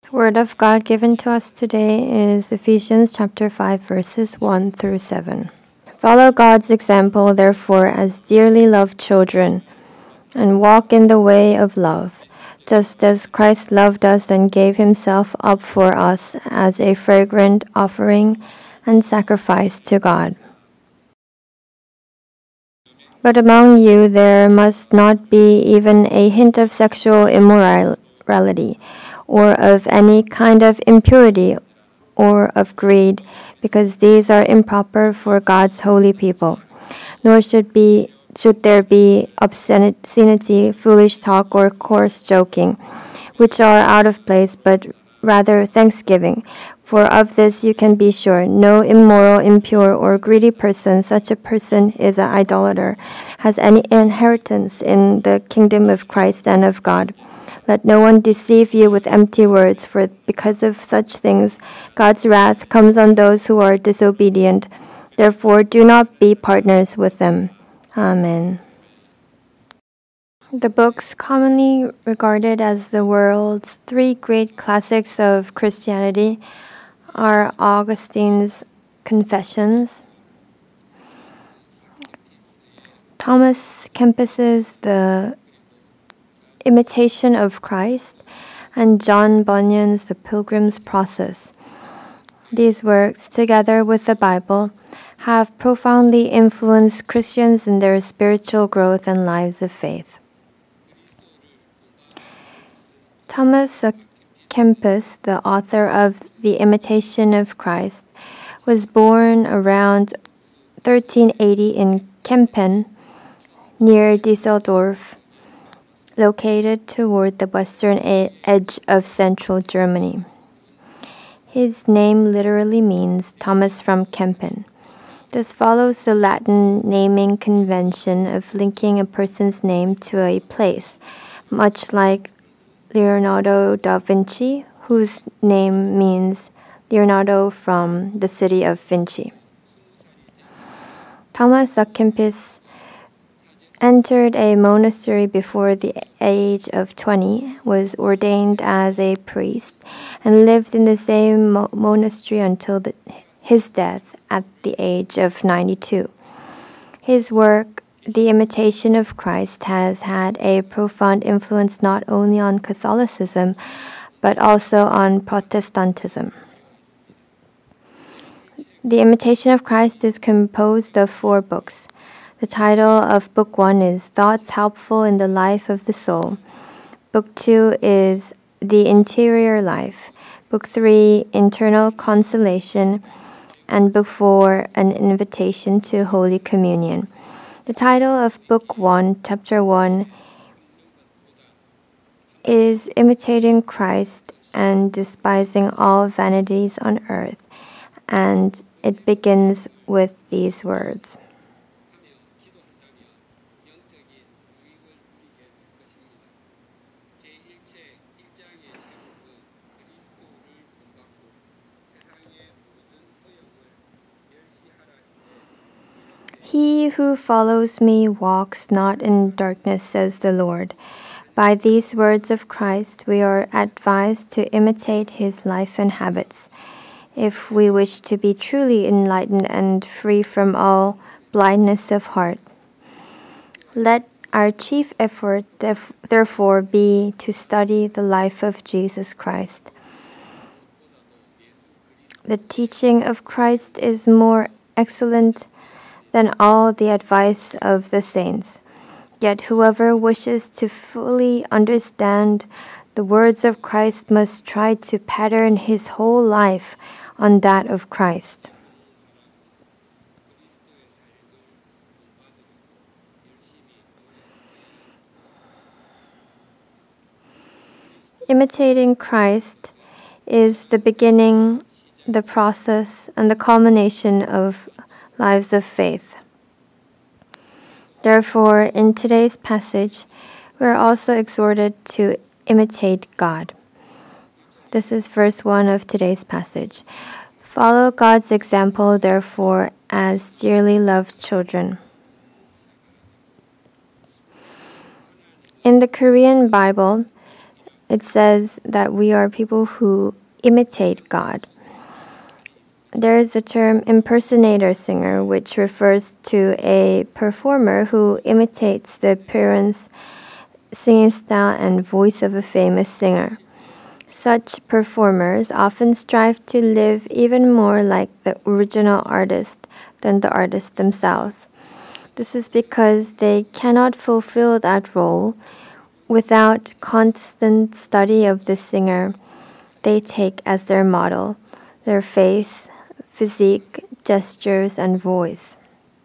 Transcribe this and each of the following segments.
Word of God given to us today is Ephesians chapter 5 verses 1 through 7. Follow God's example, therefore, as dearly loved children, and walk in the way of love, just as Christ loved us and gave himself up for us as a fragrant offering and sacrifice to God. But among you there must not be even a hint of sexual immorality, or of any kind of impurity, or of greed, because these are improper for God's holy people. Nor should there be obscenity, foolish talk, or coarse joking, which are out of place, but rather thanksgiving. For of this you can be sure, no immoral, impure, or greedy person, such a person is an idolater, has any inheritance in the kingdom of Christ and of God. Let no one deceive you with empty words, for because of such things God's wrath comes on those who are disobedient. Therefore do not be partners with them. Amen. The books commonly regarded as the world's three great classics of Christianity are Augustine's Confessions, Thomas Kempis's The Imitation of Christ, and John Bunyan's The Pilgrim's Process. These works, together with the Bible, have profoundly influenced Christians in their spiritual growth and lives of faith. Thomas à Kempis, the author of The Imitation of Christ, was born around 1380 in Kempen, near Düsseldorf, located toward the western edge of central Germany. His name literally means Thomas from Kempen. This follows the Latin naming convention of linking a person's name to a place, much like Leonardo da Vinci, whose name means Leonardo from the city of Vinci. Thomas à Kempis entered a monastery before the age of 20, was ordained as a priest, and lived in the same monastery until his death at the age of 92. His work, The Imitation of Christ, has had a profound influence not only on Catholicism, but also on Protestantism. The Imitation of Christ is composed of 4 books. The title of Book 1 is Thoughts Helpful in the Life of the Soul. Book 2 is The Interior Life. Book 3, Internal Consolation. And Book 4, An Invitation to Holy Communion. The title of Book 1, Chapter 1, is Imitating Christ and Despising All Vanities on Earth, and it begins with these words. He who follows me walks not in darkness, says the Lord. By these words of Christ, we are advised to imitate his life and habits, if we wish to be truly enlightened and free from all blindness of heart. Let our chief effort, therefore, be to study the life of Jesus Christ. The teaching of Christ is more excellent than all the advice of the saints. Yet whoever wishes to fully understand the words of Christ must try to pattern his whole life on that of Christ. Imitating Christ is the beginning, the process, and the culmination of lives of faith. Therefore, in today's passage, we are also exhorted to imitate God. This is verse 1 of today's passage. Follow God's example, therefore, as dearly loved children. In the Korean Bible, it says that we are people who imitate God. There is a term impersonator singer, which refers to a performer who imitates the appearance, singing style, and voice of a famous singer. Such performers often strive to live even more like the original artist than the artist themselves. This is because they cannot fulfill that role without constant study of the singer they take as their model, their face, physique, gestures, and voice.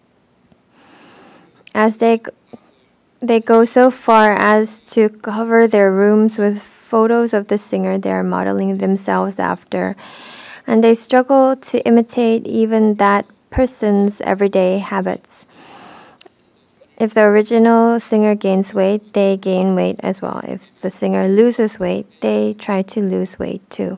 As they go so far as to cover their rooms with photos of the singer they are modeling themselves after, and they struggle to imitate even that person's everyday habits. If the original singer gains weight, they gain weight as well. If the singer loses weight, they try to lose weight too.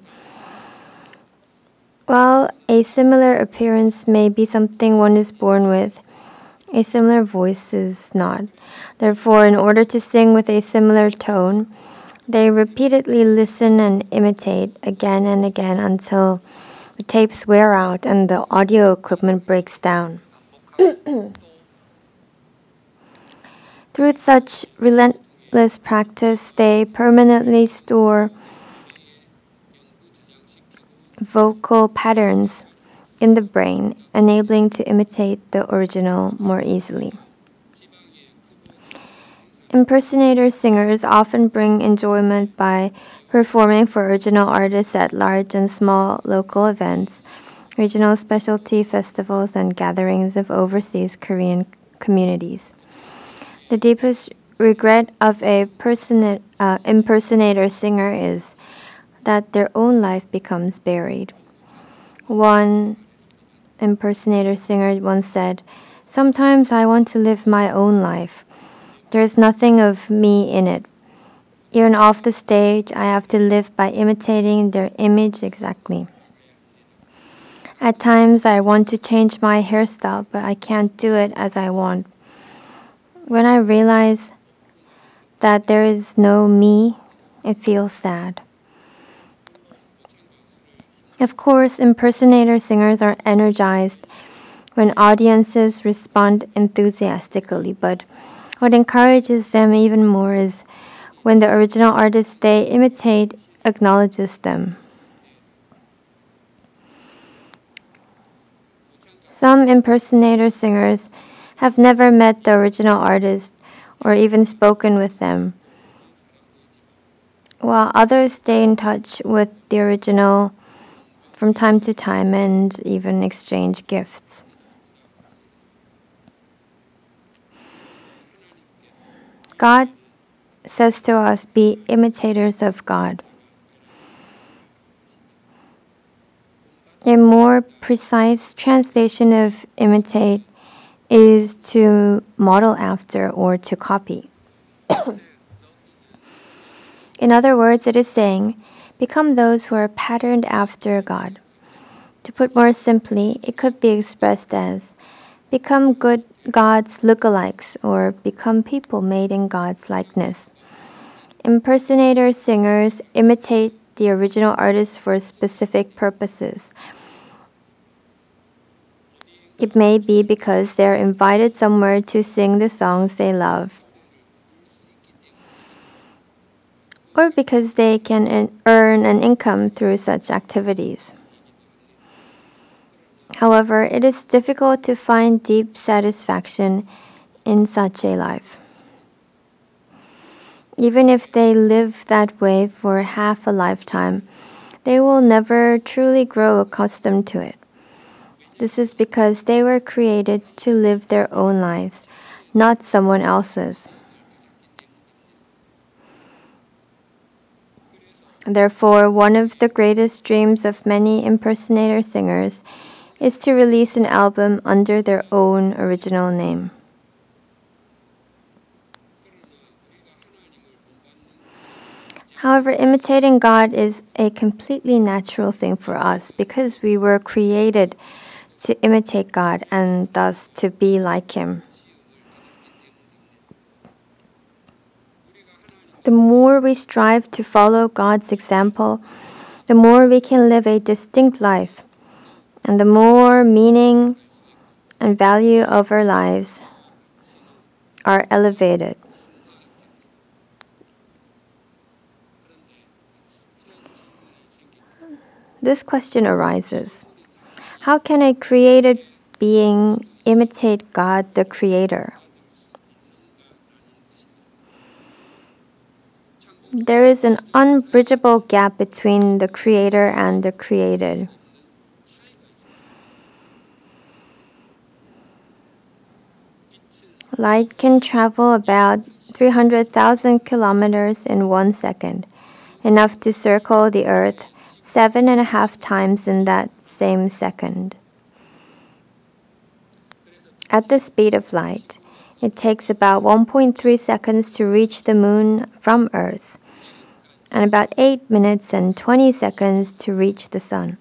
While a similar appearance may be something one is born with, a similar voice is not. Therefore, in order to sing with a similar tone, they repeatedly listen and imitate again and again until the tapes wear out and the audio equipment breaks down. Through such relentless practice, they permanently store vocal patterns in the brain, enabling to imitate the original more easily. Impersonator singers often bring enjoyment by performing for original artists at large and small local events, regional specialty festivals, and gatherings of overseas Korean communities. The deepest regret of a impersonator singer is that their own life becomes buried. One impersonator singer once said, "Sometimes I want to live my own life. There is nothing of me in it. Even off the stage, I have to live by imitating their image exactly. At times, I want to change my hairstyle, but I can't do it as I want. When I realize that there is no me, it feels sad." Of course, impersonator singers are energized when audiences respond enthusiastically, but what encourages them even more is when the original artist they imitate acknowledges them. Some impersonator singers have never met the original artist or even spoken with them, while others stay in touch with the original from time to time and even exchange gifts. God says to us, "Be imitators of God." A more precise translation of imitate is to model after or to copy. In other words, it is saying, become those who are patterned after God. To put more simply, it could be expressed as, become good God's lookalikes or become people made in God's likeness. Impersonator singers imitate the original artist for specific purposes. It may be because they're invited somewhere to sing the songs they love, or because they can earn an income through such activities. However, it is difficult to find deep satisfaction in such a life. Even if they live that way for half a lifetime, they will never truly grow accustomed to it. This is because they were created to live their own lives, not someone else's. Therefore, one of the greatest dreams of many impersonator singers is to release an album under their own original name. However, imitating God is a completely natural thing for us because we were created to imitate God and thus to be like Him. The more we strive to follow God's example, the more we can live a distinct life, and the more meaning and value of our lives are elevated. This question arises: how can a created being imitate God the Creator? There is an unbridgeable gap between the Creator and the created. Light can travel about 300,000 kilometers in 1 second, enough to circle the Earth 7.5 times in that same second. At the speed of light, it takes about 1.3 seconds to reach the moon from Earth, and about 8 minutes and 20 seconds to reach the sun.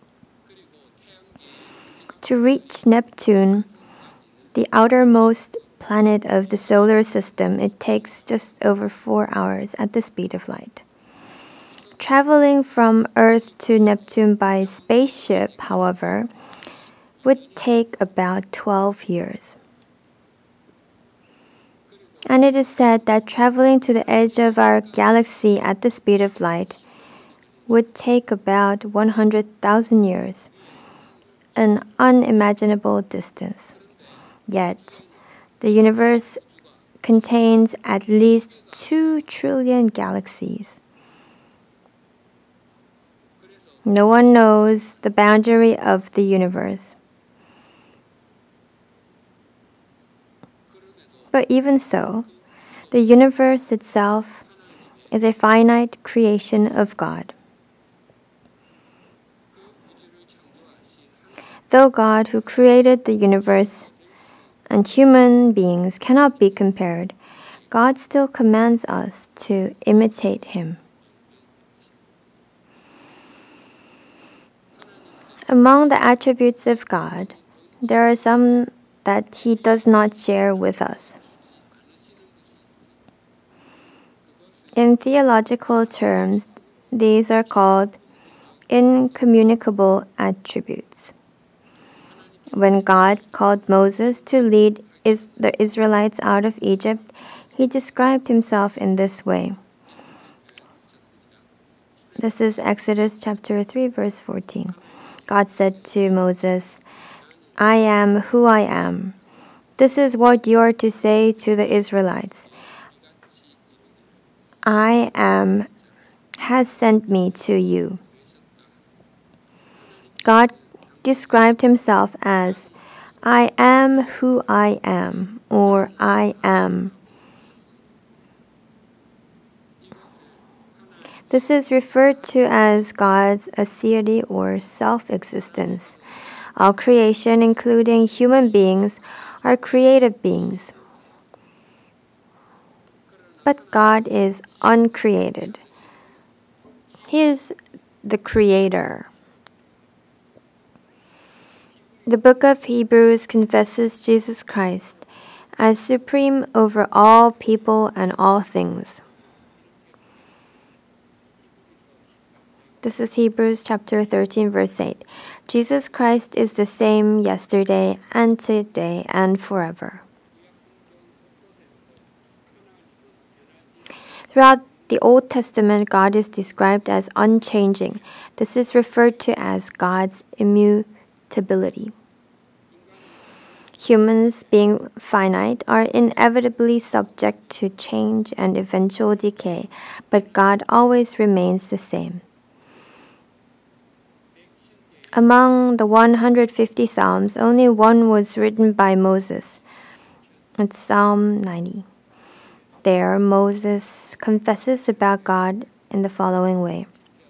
To reach Neptune, the outermost planet of the solar system, it takes just over 4 hours at the speed of light. Traveling from Earth to Neptune by spaceship, however, would take about 12 years. And it is said that traveling to the edge of our galaxy at the speed of light would take about 100,000 years, an unimaginable distance. Yet, the universe contains at least 2 trillion galaxies. No one knows the boundary of the universe. But even so, the universe itself is a finite creation of God. Though God, who created the universe and human beings, cannot be compared, God still commands us to imitate Him. Among the attributes of God, there are some that He does not share with us. In theological terms, these are called incommunicable attributes. When God called Moses to lead the Israelites out of Egypt, He described Himself in this way. This is Exodus chapter 3, verse 14. God said to Moses, "I am who I am. This is what you are to say to the Israelites. I am has sent me to you." God described Himself as, "I am who I am," or "I am." This is referred to as God's aseity or self-existence. All creation, including human beings, are created beings. But God is uncreated. He is the Creator. The book of Hebrews confesses Jesus Christ as supreme over all people and all things. This is Hebrews chapter 13, verse 8. Jesus Christ is the same yesterday and today and forever. Throughout the Old Testament, God is described as unchanging. This is referred to as God's immutability. Humans, being finite, are inevitably subject to change and eventual decay, but God always remains the same. Among the 150 Psalms, only one was written by Moses. It's Psalm 90. There, Moses confesses about God in the following way.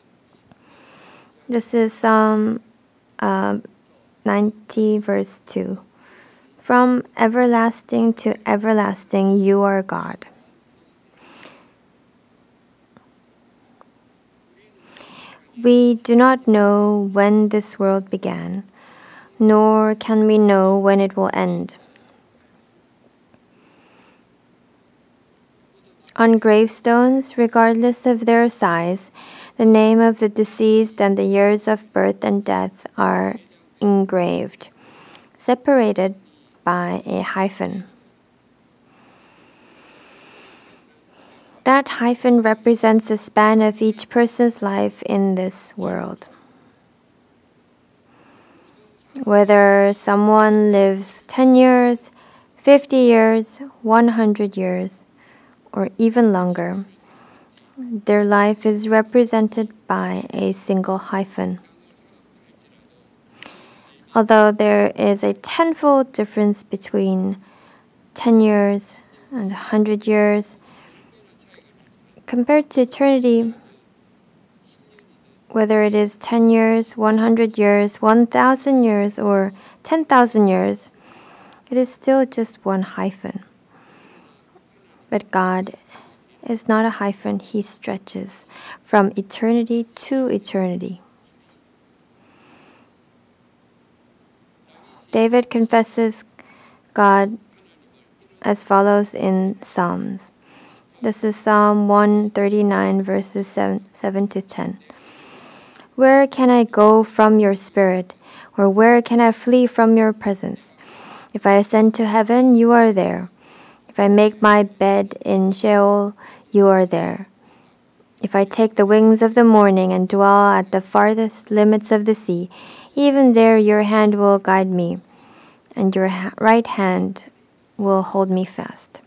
This is Psalm 90, verse 2. From everlasting to everlasting, you are God. We do not know when this world began, nor can we know when it will end. On gravestones, regardless of their size, the name of the deceased and the years of birth and death are engraved, separated by a hyphen. That hyphen represents the span of each person's life in this world. Whether someone lives 10 years, 50 years, 100 years, or even longer, their life is represented by a single hyphen. Although there is a tenfold difference between 10 years and 100 years, compared to eternity, whether it is 10 years, 100 years, 1,000 years, or 10,000 years, it is still just one hyphen. But God is not a hyphen. He stretches from eternity to eternity. David confesses God as follows in Psalms. This is Psalm 139, verses 7 to 10. Where can I go from your spirit, or where can I flee from your presence? If I ascend to heaven, you are there. If I make my bed in Sheol, you are there. If I take the wings of the morning and dwell at the farthest limits of the sea, even there your hand will guide me, and your right hand will hold me fast.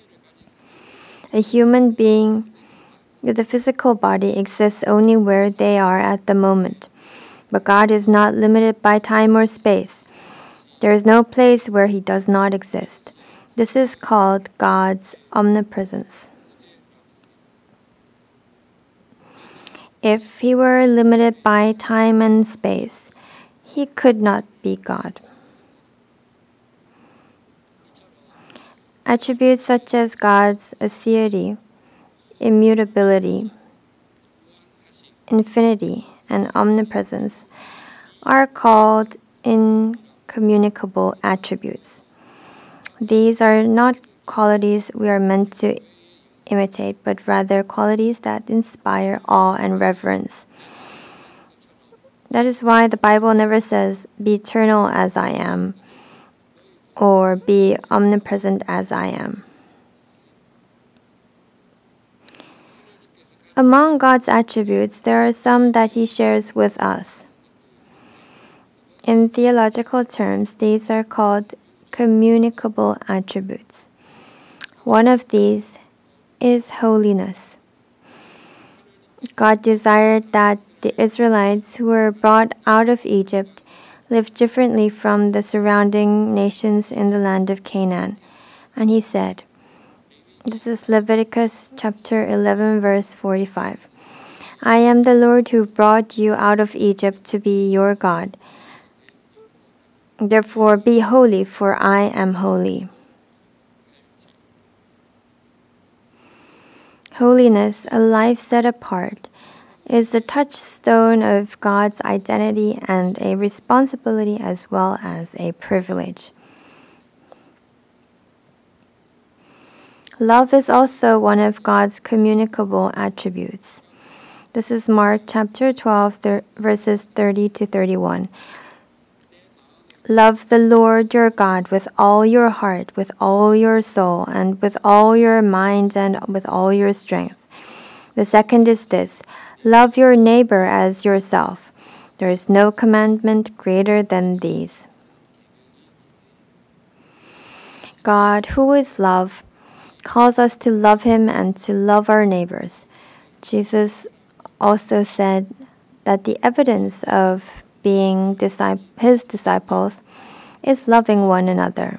A human being with a physical body exists only where they are at the moment. But God is not limited by time or space. There is no place where He does not exist. This is called God's omnipresence. If He were limited by time and space, He could not be God. Attributes such as God's aseity, immutability, infinity, and omnipresence are called incommunicable attributes. These are not qualities we are meant to imitate, but rather qualities that inspire awe and reverence. That is why the Bible never says, "Be eternal as I am," or "Be omnipresent as I am." Among God's attributes, there are some that He shares with us. In theological terms, these are called communicable attributes. One of these is holiness. God desired that the Israelites who were brought out of Egypt live differently from the surrounding nations in the land of Canaan. And He said, this is Leviticus chapter 11, verse 45. I am the Lord who brought you out of Egypt to be your God. Therefore be holy, for I am holy. Holiness, a life set apart, is the touchstone of God's identity and a responsibility as well as a privilege. Love is also one of God's communicable attributes. This is Mark chapter 12, verses 30 to 31. Love the Lord your God with all your heart, with all your soul, and with all your mind, and with all your strength. The second is this: love your neighbor as yourself. There is no commandment greater than these. God, who is love, calls us to love Him and to love our neighbors. Jesus also said that the evidence of being His disciples is loving one another.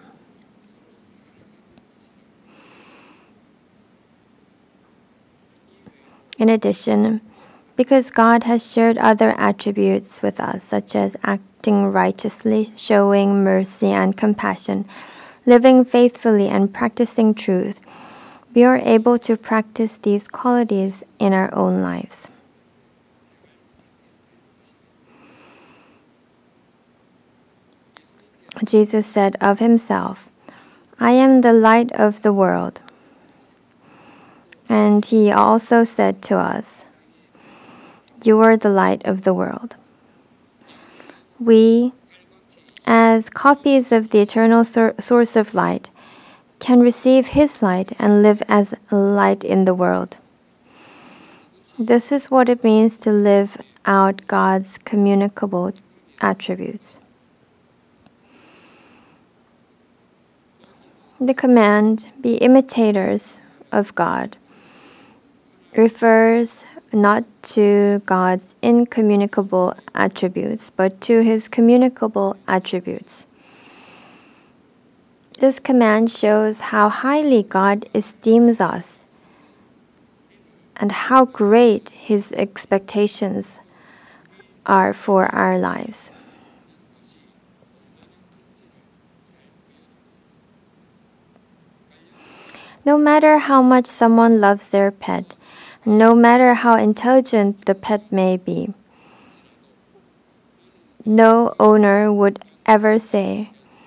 In addition, because God has shared other attributes with us, such as acting righteously, showing mercy and compassion, living faithfully, and practicing truth, we are able to practice these qualities in our own lives. Jesus said of Himself, I am the light of the world. And he also said to us, "You are the light of the world." We, as copies of the eternal source of light, can receive his light and live as a light in the world. This is what it means to live out God's communicable attributes. The command, "Be imitators of God," refers not to God's incommunicable attributes, but to his communicable attributes. This command shows how highly God esteems us and how great his expectations are for our lives. No matter how much someone loves their pet, no matter how intelligent the pet may be, no owner would ever say,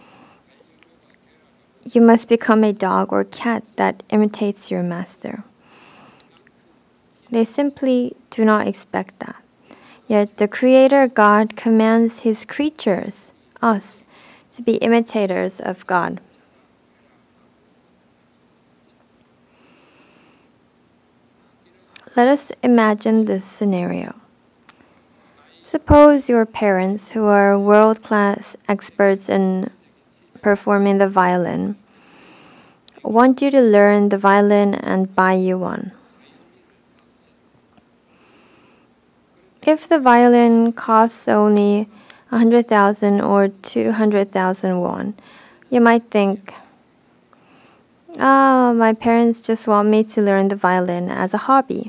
"You must become a dog or cat that imitates your master." They simply do not expect that. Yet the Creator God commands his creatures, us, to be imitators of God. Let us imagine this scenario. Suppose your parents, who are world-class experts in performing the violin, want you to learn the violin and buy you one. If the violin costs only 100,000 or 200,000 won, you might think, my parents just want me to learn the violin as a hobby.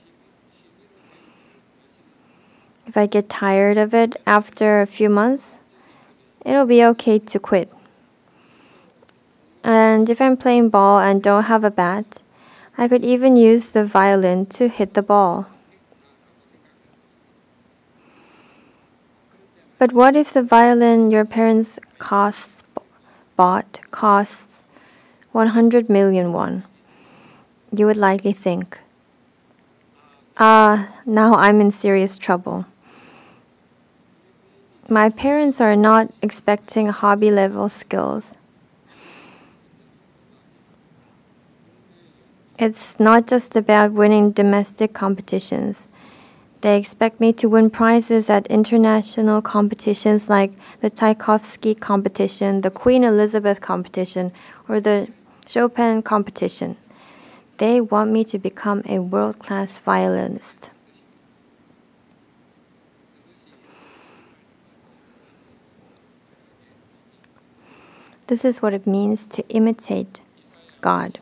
If I get tired of it after a few months, it'll be okay to quit. And if I'm playing ball and don't have a bat, I could even use the violin to hit the ball. But what if the violin your parents bought costs 100 million won? You would likely think, now I'm in serious trouble. My parents are not expecting hobby-level skills. It's not just about winning domestic competitions. They expect me to win prizes at international competitions like the Tchaikovsky competition, the Queen Elizabeth competition, or the Chopin competition. They want me to become a world-class violinist. This is what it means to imitate God.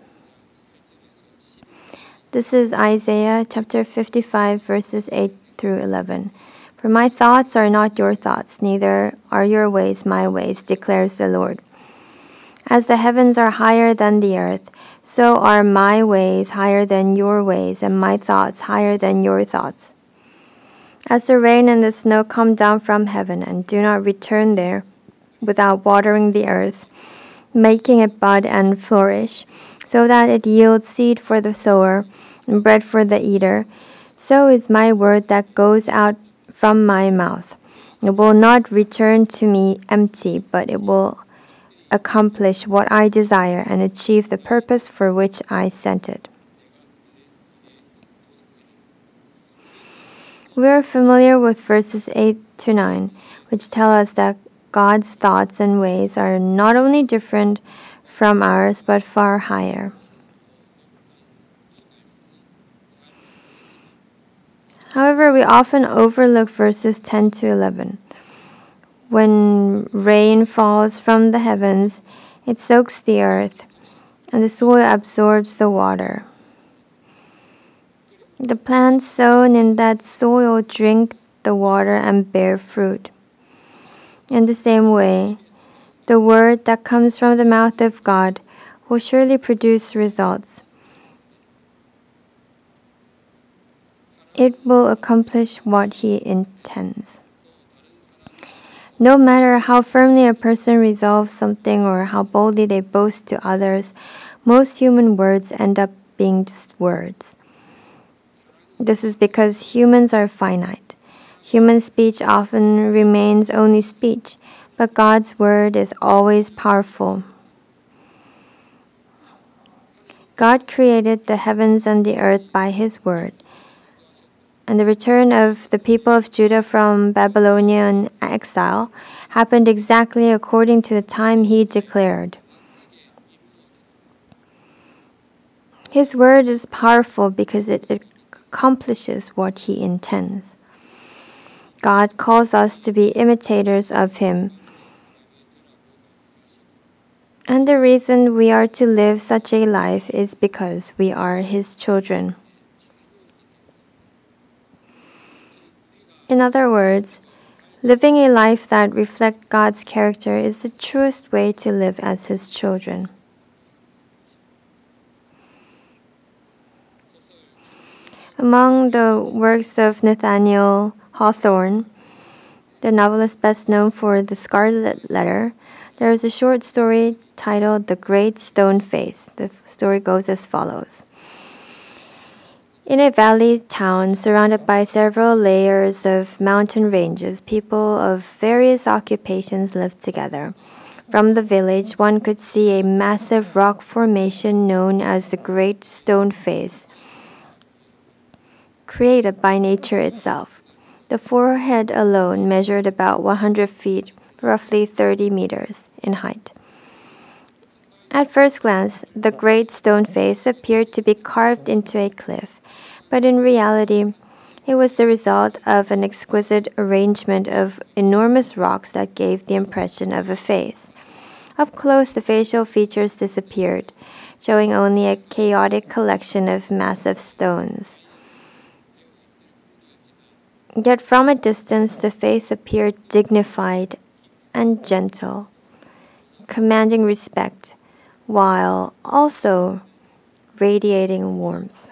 This is Isaiah chapter 55, verses 8 through 11. "For my thoughts are not your thoughts, neither are your ways my ways, declares the Lord. As the heavens are higher than the earth, so are my ways higher than your ways, and my thoughts higher than your thoughts. As the rain and the snow come down from heaven and do not return there without watering the earth, making it bud and flourish, so that it yields seed for the sower and bread for the eater, so is my word that goes out from my mouth. It will not return to me empty, but it will accomplish what I desire and achieve the purpose for which I sent it." We are familiar with verses 8 to 9, which tell us that God's thoughts and ways are not only different from ours, but far higher. However, we often overlook verses 10 to 11. When rain falls from the heavens, it soaks the earth, and the soil absorbs the water. The plants sown in that soil drink the water and bear fruit. In the same way, the word that comes from the mouth of God will surely produce results. It will accomplish what He intends. No matter how firmly a person resolves something or how boldly they boast to others, most human words end up being just words. This is because humans are finite. Human speech often remains only speech, but God's word is always powerful. God created the heavens and the earth by His word. And the return of the people of Judah from Babylonian exile happened exactly according to the time He declared. His word is powerful because it accomplishes what He intends. God calls us to be imitators of Him. And the reason we are to live such a life is because we are His children. In other words, living a life that reflects God's character is the truest way to live as His children. Among the works of Nathaniel Hawthorne, the novelist best known for The Scarlet Letter, there is a short story titled The Great Stone Face. The story goes as follows. In a valley town surrounded by several layers of mountain ranges, people of various occupations lived together. From the village, one could see a massive rock formation known as the Great Stone Face, created by nature itself. The forehead alone measured about 100 feet, roughly 30 meters in height. At first glance, the Great Stone Face appeared to be carved into a cliff, but in reality, it was the result of an exquisite arrangement of enormous rocks that gave the impression of a face. Up close, the facial features disappeared, showing only a chaotic collection of massive stones. Yet from a distance, the face appeared dignified and gentle, commanding respect, while also radiating warmth.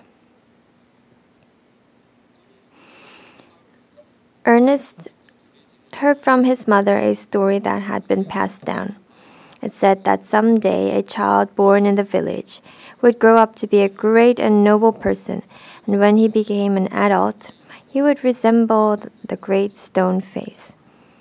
Ernest heard from his mother a story that had been passed down. It said that someday a child born in the village would grow up to be a great and noble person, and when he became an adult, he would resemble the Great Stone Face.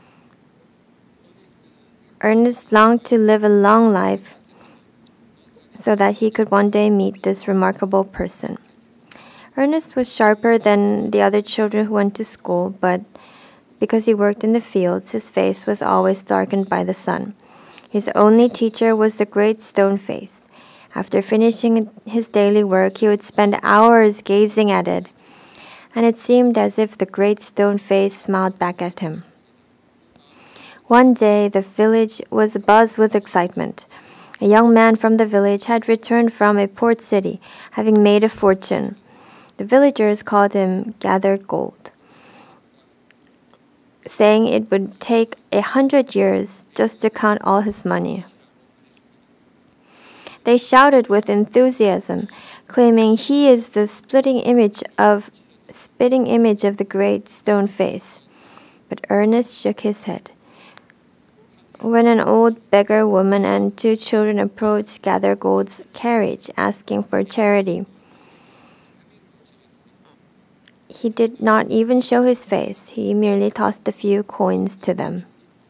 Ernest longed to live a long life so that he could one day meet this remarkable person. Ernest was sharper than the other children who went to school, but because he worked in the fields, his face was always darkened by the sun. His only teacher was the Great Stone Face. After finishing his daily work, he would spend hours gazing at it, and it seemed as if the Great Stone Face smiled back at him. One day, the village was abuzz with excitement. A young man from the village had returned from a port city, having made a fortune. The villagers called him Gathered Gold, saying it would take 100 years just to count all his money. They shouted with enthusiasm, claiming he is the spitting image of the Great Stone Face. But Ernest shook his head. When an old beggar woman and 2 children approached Gather Gold's carriage asking for charity, he did not even show his face. He merely tossed a few coins to them.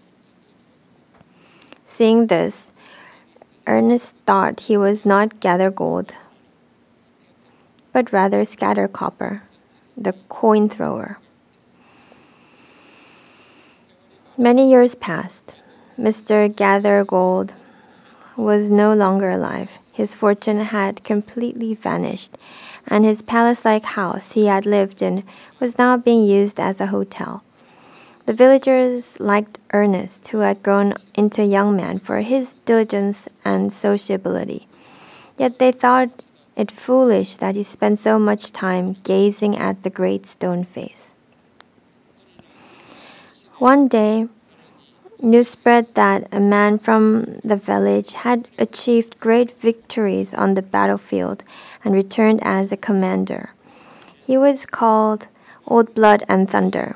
Seeing this, Ernest thought he was not Gather Gold, but rather Scatter Copper, the coin thrower. Many years passed. Mr. Gather Gold was no longer alive. His fortune had completely vanished, and his palace-like house he had lived in was now being used as a hotel. The villagers liked Ernest, who had grown into a young man, for his diligence and sociability. Yet they thought it foolish that he spent so much time gazing at the Great Stone Face. One day, news spread that a man from the village had achieved great victories on the battlefield and returned as a commander. He was called Old Blood and Thunder.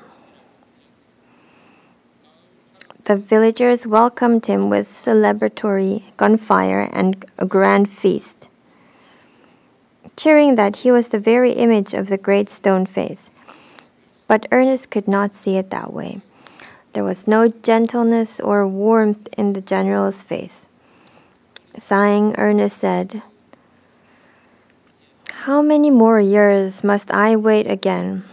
The villagers welcomed him with celebratory gunfire and a grand feast. cheering that he was the very image of the great stone face. But Ernest could not see it that way. There was no gentleness or warmth in the general's face. Sighing, Ernest said, "How many more years must I wait again?"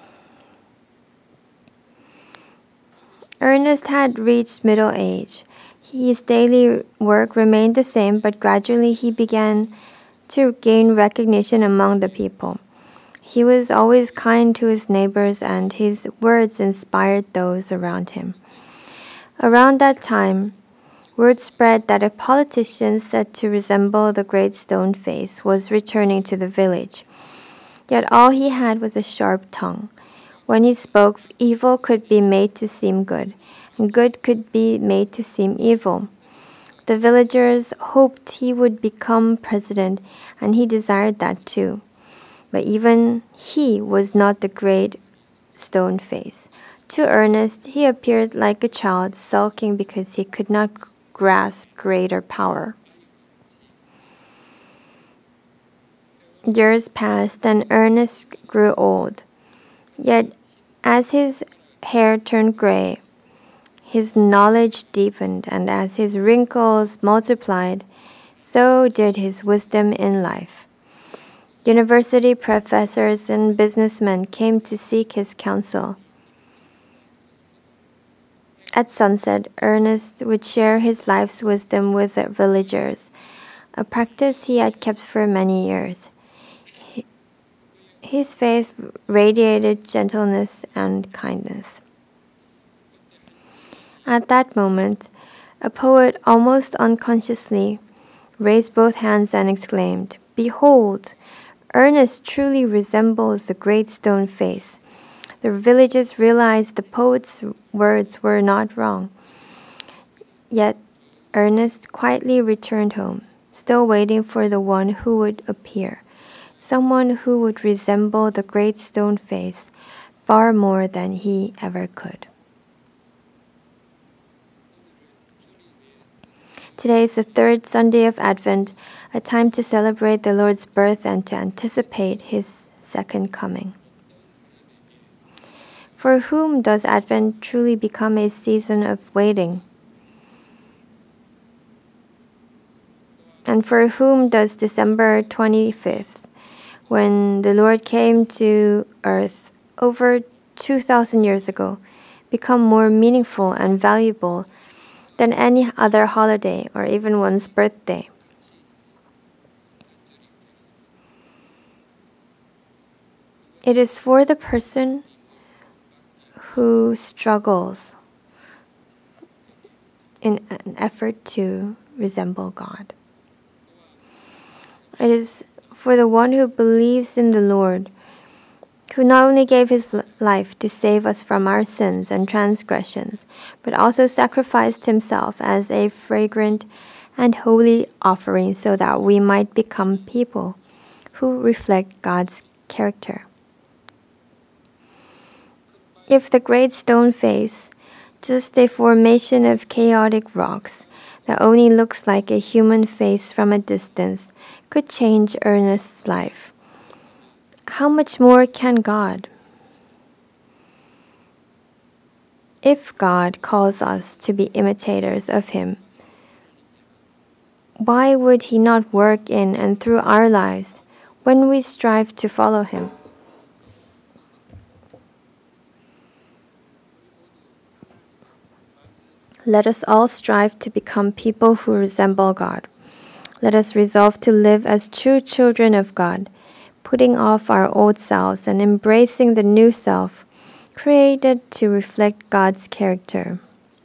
Ernest had reached middle age. His daily work remained the same, but gradually he began to gain recognition among the people. He was always kind to his neighbors, and his words inspired those around him. Around that time, word spread that a politician said to resemble the great stone face was returning to the village. Yet all he had was a sharp tongue. When he spoke, evil could be made to seem good, and good could be made to seem evil. The villagers hoped he would become president, and he desired that too. But even he was not the great stone face. To Ernest, he appeared like a child sulking because he could not grasp greater power. Years passed, and Ernest grew old. Yet, as his hair turned gray, his knowledge deepened, and as his wrinkles multiplied, so did his wisdom in life. University professors and businessmen came to seek his counsel. At sunset, Ernest would share his life's wisdom with the villagers, a practice he had kept for many years. His faith radiated gentleness and kindness. At that moment, a poet almost unconsciously raised both hands and exclaimed, "Behold, Ernest truly resembles the great stone face." The villagers realized the poet's words were not wrong. Yet Ernest quietly returned home, still waiting for the one who would appear, someone who would resemble the great stone face far more than he ever could. Today is the third Sunday of Advent, a time to celebrate the Lord's birth and to anticipate His second coming. For whom does Advent truly become a season of waiting? And for whom does December 25th, when the Lord came to earth over 2,000 years ago, become more meaningful and valuable than any other holiday or even one's birthday? It is for the person who struggles in an effort to resemble God. It is for the one who believes in the Lord, who not only gave his life to save us from our sins and transgressions, but also sacrificed himself as a fragrant and holy offering so that we might become people who reflect God's character. If the great stone face, just a formation of chaotic rocks that only looks like a human face from a distance, could change Ernest's life, how much more can God? If God calls us to be imitators of Him, why would He not work in and through our lives when we strive to follow Him? Let us all strive to become people who resemble God. Let us resolve to live as true children of God, putting off our old selves and embracing the new self, created to reflect God's character.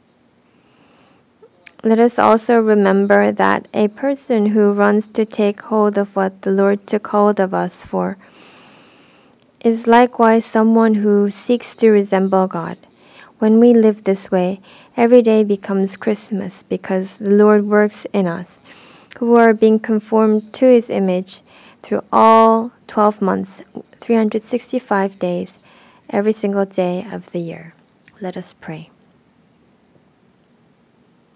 Let us also remember that a person who runs to take hold of what the Lord took hold of us for is likewise someone who seeks to resemble God. When we live this way, every day becomes Christmas because the Lord works in us, who are being conformed to His image through all 12 months, 365 days, every single day of the year. Let us pray.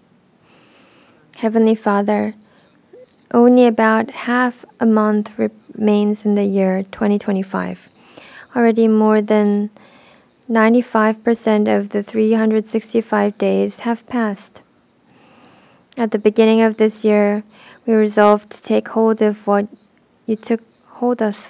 Heavenly Father, only about half a month remains in the year 2025. Already more than 95% of the 365 days have passed. At the beginning of this year, we resolved to take hold of what you took hold of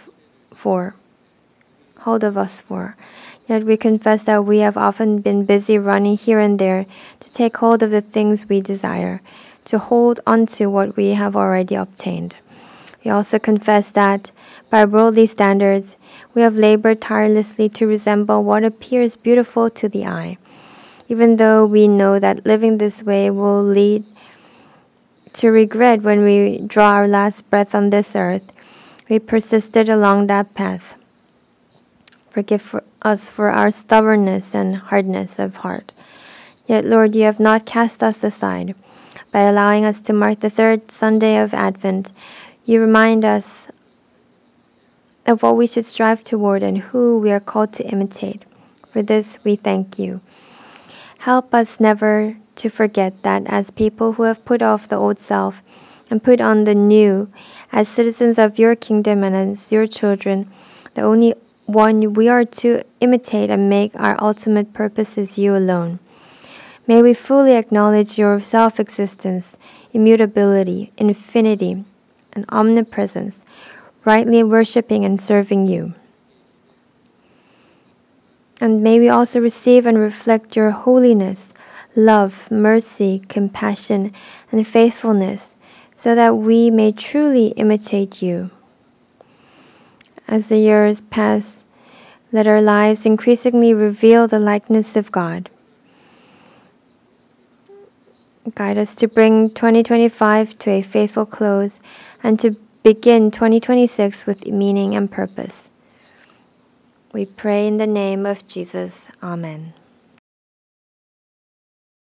us for. Yet we confess that we have often been busy running here and there to take hold of the things we desire, to hold onto what we have already obtained. We also confess that, by worldly standards, we have labored tirelessly to resemble what appears beautiful to the eye. Even though we know that living this way will lead to regret when we draw our last breath on this earth, we persisted along that path. Forgive us for our stubbornness and hardness of heart. Yet, Lord, you have not cast us aside. By allowing us to mark the third Sunday of Advent, you remind us of what we should strive toward and who we are called to imitate. For this, we thank you. Help us never to forget that as people who have put off the old self and put on the new, as citizens of your kingdom and as your children, the only one we are to imitate and make our ultimate purpose is you alone. May we fully acknowledge your self-existence, immutability, infinity, and omnipresence, rightly worshiping and serving you. And may we also receive and reflect your holiness, love, mercy, compassion, and faithfulness, so that we may truly imitate you. As the years pass, let our lives increasingly reveal the likeness of God. Guide us to bring 2025 to a faithful close and to begin 2026 with meaning and purpose. We pray in the name of Jesus. Amen.